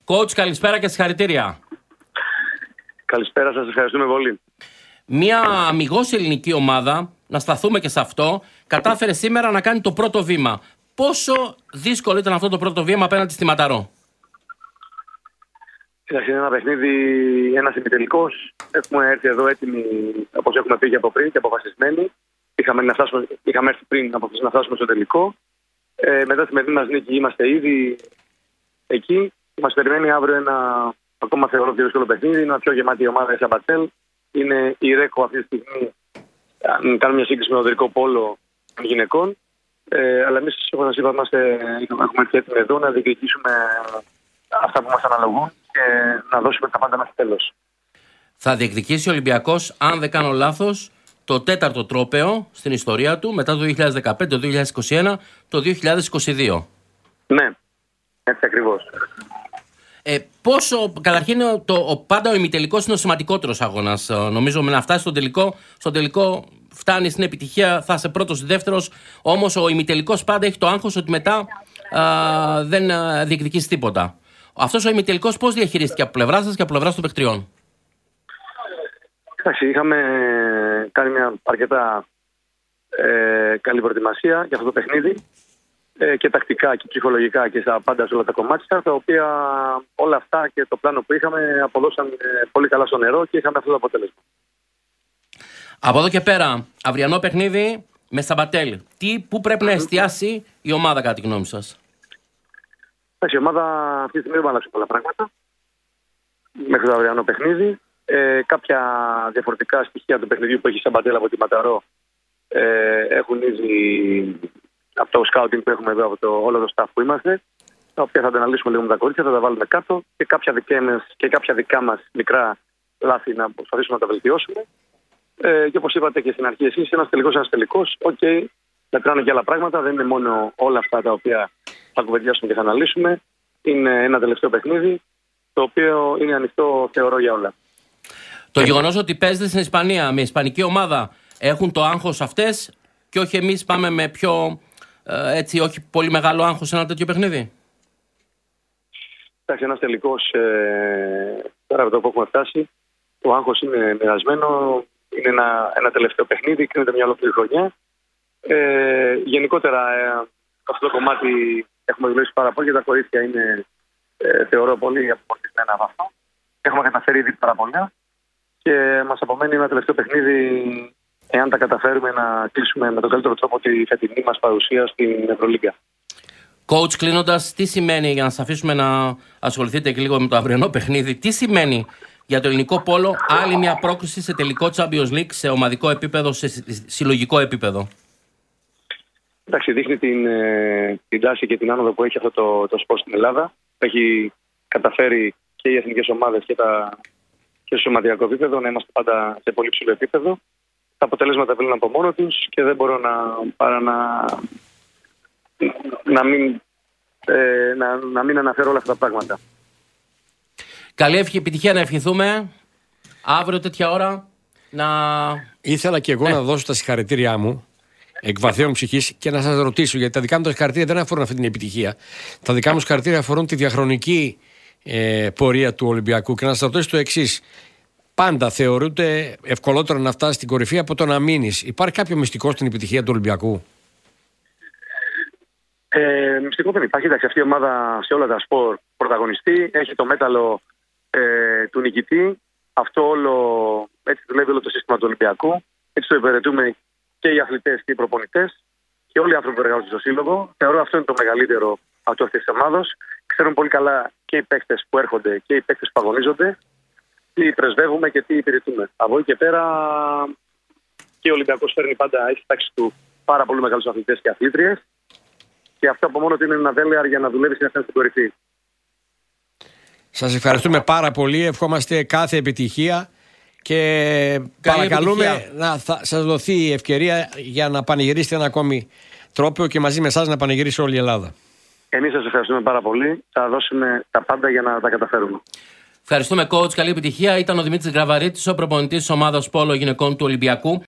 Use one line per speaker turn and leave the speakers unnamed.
Coach, καλησπέρα και συγχαρητήρια.
Καλησπέρα σας, ευχαριστούμε πολύ.
Μια αμιγώς ελληνική ομάδα, να σταθούμε και σε αυτό, κατάφερε σήμερα να κάνει το πρώτο βήμα. Πόσο δύσκολο ήταν αυτό το πρώτο βήμα απέναντι στη Ματαρό?
Είναι ένα παιχνίδι, ένας ημιτελικός. Έχουμε έρθει εδώ έτοιμοι, όπως έχουμε πει και από πριν, και αποφασισμένοι. Είχαμε έρθει πριν αποφασίσει να φτάσουμε στο τελικό. Μετά τη σημερινή μας νίκη είμαστε ήδη εκεί. Μας περιμένει αύριο ένα ακόμα θεωρώ πιο δύσκολο παιχνίδι. Είναι μια πιο γεμάτη ομάδα η Σαμπατέλ. Είναι η Ρέκο αυτή τη στιγμή. Αν κάνουμε μια σύγκριση με τον Δερικό Πόλο των γυναικών. Αλλά εμείς, όπως σας είπα, έχουμε έρθει έτοιμοι εδώ να διεκδικήσουμε αυτά που μας αναλογούν και να δώσουμε τα πάντα μέχρι τέλος.
Θα διεκδικήσει ο Ολυμπιακός, αν δεν κάνω λάθος, το 4ο τρόπαιο στην ιστορία του μετά το 2015, το 2021, το 2022.
Ναι, έτσι ακριβώς.
Καταρχήν, πάντα ο ημιτελικός είναι ο σημαντικότερος αγώνας. Νομίζω με να φτάσει στο τελικό φτάνει στην επιτυχία, θα είσαι πρώτος ή δεύτερος. Όμως ο ημιτελικός πάντα έχει το άγχος ότι μετά δεν διεκδικήσει τίποτα. Αυτός ο ημιτελικός πώς διαχειρίστηκε από πλευρά σας και από πλευρά των παικτριών?
Εντάξει, είχαμε κάνει μια αρκετά καλή προετοιμασία για αυτό το παιχνίδι και τακτικά και ψυχολογικά και πάντα σε όλα τα κομμάτια, τα οποία όλα αυτά και το πλάνο που είχαμε αποδώσαν πολύ καλά στο νερό και είχαμε αυτό το αποτέλεσμα. Από
εδώ και πέρα, αυριανό παιχνίδι με Σαμπατέλ. Πού πρέπει να εστιάσει η ομάδα κατά τη γνώμη σας?
Η ομάδα αυτή τη στιγμή δεν αλλάξει πολλά πράγματα μέχρι το αυριανό παιχνίδι. Κάποια διαφορετικά στοιχεία του παιχνιδιού που έχει η Σαμπατέλ από τη Ματαρό έχουν ήδη από το scouting που έχουμε εδώ, από όλο το staff που είμαστε, τα οποία θα τα αναλύσουμε λίγο με τα κορίτσια, θα τα βάλουμε κάτω και κάποια δικά μας μικρά λάθη να προσπαθήσουμε να τα βελτιώσουμε. Και όπως είπατε και στην αρχή εσείς, ένας τελικός. Μετράνε και άλλα πράγματα, δεν είναι μόνο όλα αυτά τα οποία θα κουβεντιάσουμε και θα αναλύσουμε. Είναι ένα τελευταίο παιχνίδι, το οποίο είναι ανοιχτό, θεωρώ, για όλα.
Το γεγονός ότι παίζετε στην Ισπανία με ισπανική ομάδα, έχουν το άγχος αυτές και όχι εμείς πάμε με πιο όχι πολύ μεγάλο άγχος σε ένα τέτοιο παιχνίδι?
Εντάξει, ένας τελικός, τώρα από το που έχουμε φτάσει, το άγχος είναι μοιρασμένο, είναι ένα τελευταίο παιχνίδι, κρίνεται μια ολόκληρη χρονιά. Γενικότερα, αυτό το κομμάτι έχουμε δουλέψει πάρα πολύ και τα κορίτσια είναι, θεωρώ, πολύ αποφασισμένα από αυτό. Έχουμε καταφέρει ήδη πάρα πολλά και μας απομένει ένα τελευταίο παιχνίδι, εάν τα καταφέρουμε να κλείσουμε με τον καλύτερο τρόπο τη φετινή μας παρουσία στην Ευρωλίγκα.
Coach, κλείνοντας, τι σημαίνει, για να σας αφήσουμε να ασχοληθείτε και λίγο με το αυριανό παιχνίδι, τι σημαίνει για το ελληνικό πόλο άλλη μια πρόκριση σε τελικό Champions League, σε ομαδικό επίπεδο, σε συλλογικό επίπεδο?
Εντάξει, δείχνει την τάση και την άνοδο που έχει αυτό το σπορ στην Ελλάδα. Έχει καταφέρει και οι εθνικές ομάδες και στο σωματιακό επίπεδο να είμαστε πάντα σε πολύ ψηλό επίπεδο. Τα αποτελέσματα βγαίνουν από μόνο τους και δεν μπορώ παρά να μην αναφέρω όλα αυτά τα πράγματα.
Καλή επιτυχία να ευχηθούμε. Αύριο τέτοια ώρα
Ήθελα και εγώ να δώσω τα συγχαρητήριά μου εκ βαθέων ψυχής και να σας ρωτήσω, γιατί τα δικά μου τα συγχαρητήρια δεν αφορούν αυτή την επιτυχία. Τα δικά μου συγχαρητήρια αφορούν τη διαχρονική πορεία του Ολυμπιακού και να σας ρωτήσω το εξής. Πάντα θεωρούνται ευκολότερο να φτάσει στην κορυφή από το να μείνεις. Υπάρχει κάποιο μυστικό στην επιτυχία του Ολυμπιακού?
Μυστικό δεν υπάρχει. Εντάξει, αυτή η ομάδα σε όλα τα σπορ πρωταγωνιστεί. Έχει το μέταλλο του νικητή. Αυτό έτσι δουλεύει όλο το σύστημα του Ολυμπιακού. Έτσι το υπηρετούμε και οι αθλητές και οι προπονητές και όλοι οι άνθρωποι που εργάζονται στο σύλλογο. Θεωρώ αυτό είναι το μεγαλύτερο αυτό αυτής της ομάδας. Ξέρουν πολύ καλά και οι παίκτες που έρχονται και οι παίκτες που αγωνίζονται τι πρεσβεύουμε και τι υπηρετούμε. Από εκεί και πέρα και ο Ολυμπιακός φέρνει πάντα, έχει τάξη του πάρα πολύ μεγάλους αθλητές και αθλήτριες και αυτό από μόνο του είναι ένα δέλεαρ για να δουλεύει στην κορυφή.
Σας ευχαριστούμε πάρα πολύ, ευχόμαστε κάθε επιτυχία και παρακαλούμε να σας δοθεί η ευκαιρία για να πανηγυρίσετε ένα ακόμη τρόπαιο και μαζί με εσάς να πανηγυρίσει όλη η Ελλάδα.
Εμείς σας ευχαριστούμε πάρα πολύ, θα δώσουμε τα πάντα για να τα καταφέρουμε.
Ευχαριστούμε, coach. Καλή επιτυχία. Ήταν ο Δημήτρης Γραβαρίτης, ο προπονητής της ομάδας Πόλο Γυναικών του Ολυμπιακού.